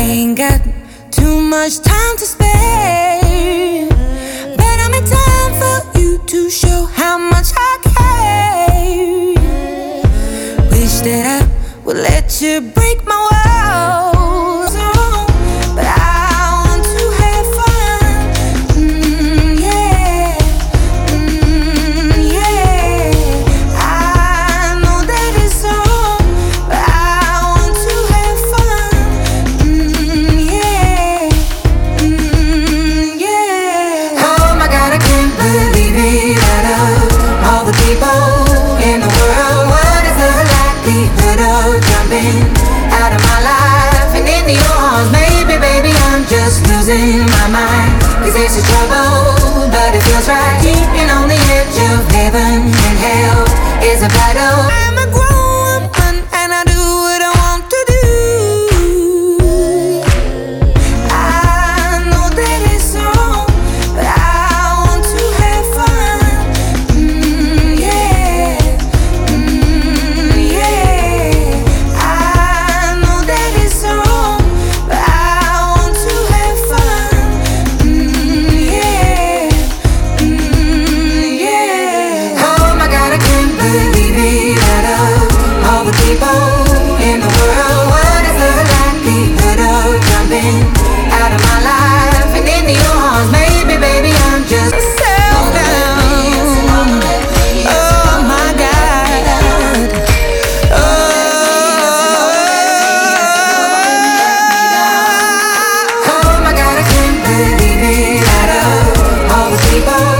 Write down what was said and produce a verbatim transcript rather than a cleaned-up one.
ain't got too much time to spare, but I'm in time for you to show how much I care. Wish that I would let you break my walls, but I want to have fun. Mm, yeah, mm, yeah. I know that it's wrong, but I want to have fun. Mm, yeah, mm, yeah. Oh my God, I can't believe it. Out of all the people in the world, what is the likelihood of jumping out of my life and into your arms? Maybe, baby, I'm just losing my mind, 'cause it's a trouble, but it feels right. Keeping on the edge of heaven and hell is a battle. I'm a grown woman and I do what I want to do. I know that it's wrong, but I want to have fun. Mm, yeah, mm, yeah. I know that it's wrong, but I want to have fun. Mm, yeah, mm, yeah. Oh my God, I can't believe it. Out of all the people in the world, what is the likelihood of jumping out of my life and into your arms? Maybe, baby, I'm just so down. Oh my God. Oh, oh my God, I can't believe it. Out of all the people